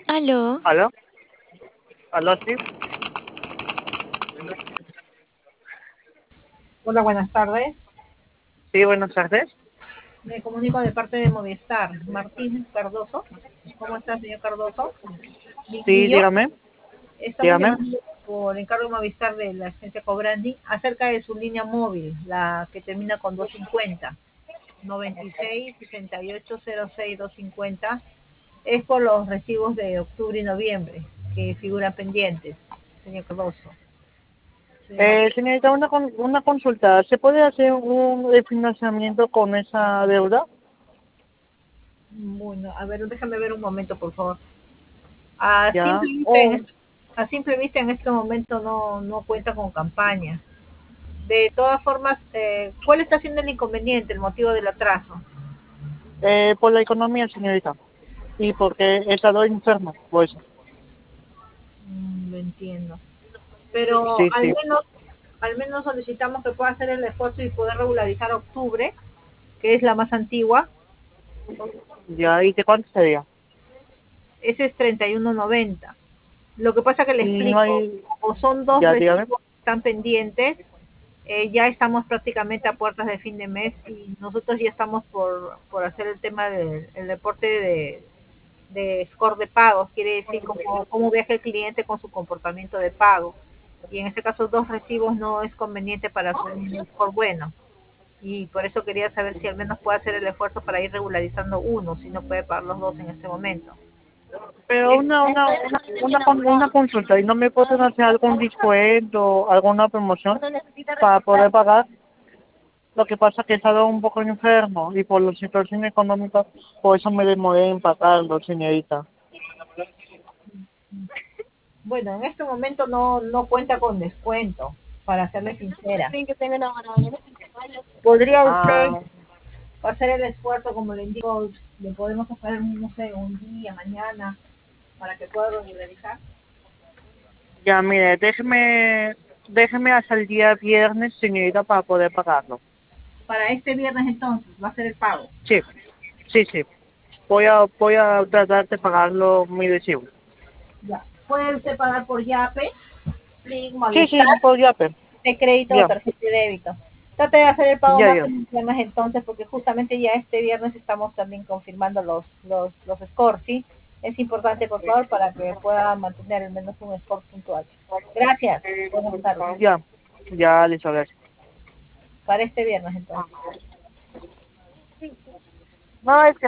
Aló, ¿Aló? ¿Aló, sí? Hola, buenas tardes. Sí, buenas tardes. Me comunico de parte de Movistar. Martín Cardoso. ¿Cómo está, señor Cardoso? Sí, Viglillo. dígame, Estamos dígame. llamando por encargo de Movistar de la agencia Cobrandi acerca de su línea móvil, la que termina con 250, 96 68 06 250. Es por los recibos de octubre y noviembre que figuran pendientes, señor Cardoso. Señor Martín. Señorita, una consulta. ¿Se puede hacer un financiamiento con esa deuda? Bueno, a ver, déjame ver un momento, por favor. A Ya. simple vista Oh, a simple vista en este momento no cuenta con campaña. De todas formas, ¿cuál está siendo el inconveniente, el motivo del atraso? por la economía, señorita. Y porque he estado enfermo, pues. Lo entiendo. Pero Sí, sí. al menos solicitamos que pueda hacer el esfuerzo y poder regularizar octubre, que es la más antigua. Ya, ¿y de cuánto sería? Ese es 31.90. Lo que pasa que le Y no explico, hay... como son dos Ya, dígame. recibos que están pendientes, ya estamos prácticamente a puertas de fin de mes y nosotros ya estamos por hacer el tema del el reporte de score de pagos, quiere decir cómo viaja el cliente con su comportamiento de pago. Y en este caso dos recibos no es conveniente para hacer un score bueno. Y por eso quería saber si al menos puede hacer el esfuerzo para ir regularizando uno, si no puede pagar los dos en este momento. Pero una consulta. ¿Y no me pueden hacer algún descuento, alguna promoción para poder pagar? Lo que pasa es que he estado un poco enfermo y por la situación económica, por eso me demoré en pagarlo, señorita. Bueno, en este momento no cuenta con descuento, para serle sincera. ¿Podría usted Ah, hacer el esfuerzo, como le indico, le podemos hacer, no sé, un día, mañana, para que pueda regularizar? ya, mire, déjeme hasta el día viernes, señorita, para poder pagarlo. Para este viernes entonces va a ser el pago. Sí, sí, sí. Voy a tratar de pagarlo muy recibo. Ya. ¿Puede usted pagar por Yape, Flink, Sí, sí, Movistar, podría ser. de crédito o Ya, tarjeta de débito? Trate de hacer el pago ya, más ya. temprano entonces, porque justamente ya este viernes estamos también confirmando los scores, ¿sí? Es importante, por favor, para que pueda mantener al menos un score puntual. Gracias. Buenas tardes. Ya, ya, listo, gracias. Para este viernes entonces. No, es que